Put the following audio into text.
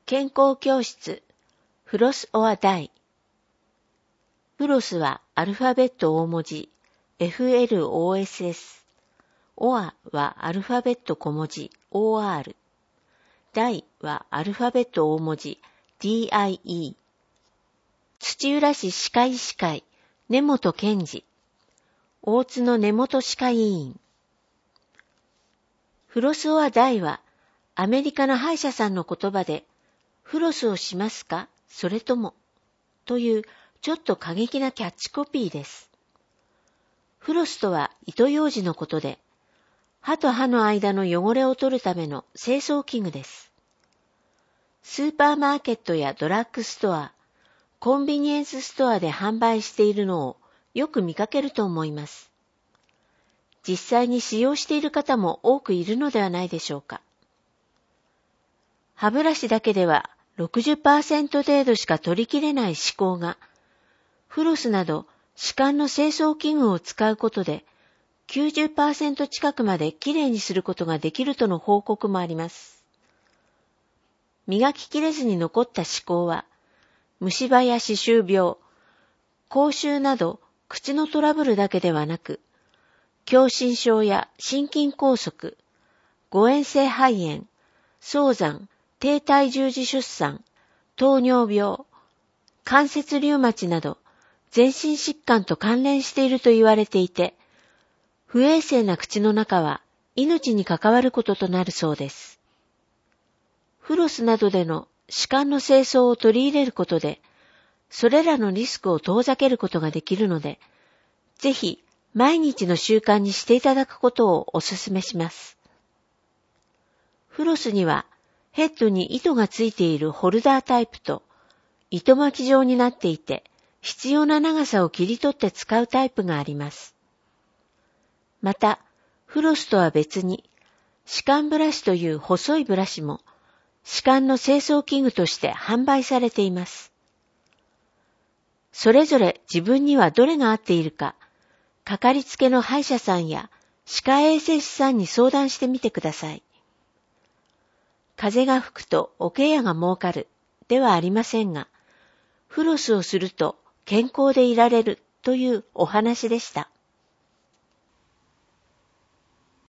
健康教室フロスオアダイ。フロスはアルファベット大文字 FLOSS。オアはアルファベット小文字 OR。ダイはアルファベット大文字 DIE。土浦市歯科医師会根本健二。大津の根本歯科医院。フロスオアダイはアメリカの歯医者さんの言葉で、フロスをしますかそれともというちょっと過激なキャッチコピーです。フロスとは糸ようじのことで、歯と歯の間の汚れを取るための清掃器具です。スーパーマーケットやドラッグストア、コンビニエンスストアで販売しているのをよく見かけると思います。実際に使用している方も多くいるのではないでしょうか。歯ブラシだけでは 60% 程度しか取りきれない歯垢が、フロスなど歯間の清掃器具を使うことで 90% 近くまできれいにすることができるとの報告もあります。磨ききれずに残った歯垢は、虫歯や歯周病、口臭など口のトラブルだけではなく、狭心症や心筋梗塞、誤嚥性肺炎、早産、低体重児出産、糖尿病、関節リウマチなど全身疾患と関連していると言われていて、不衛生な口の中は命に関わることとなるそうです。フロスなどでの歯間の清掃を取り入れることで、それらのリスクを遠ざけることができるので、ぜひ毎日の習慣にしていただくことをお勧めします。フロスにはヘッドに糸がついているホルダータイプと糸巻き状になっていて必要な長さを切り取って使うタイプがあります。また、フロスとは別に歯間ブラシという細いブラシも歯間の清掃器具として販売されています。それぞれ自分にはどれが合っているか、かかりつけの歯医者さんや歯科衛生士さんに相談してみてください。風が吹くと桶屋が儲かるではありませんが、フロスをすると健康でいられるというお話でした。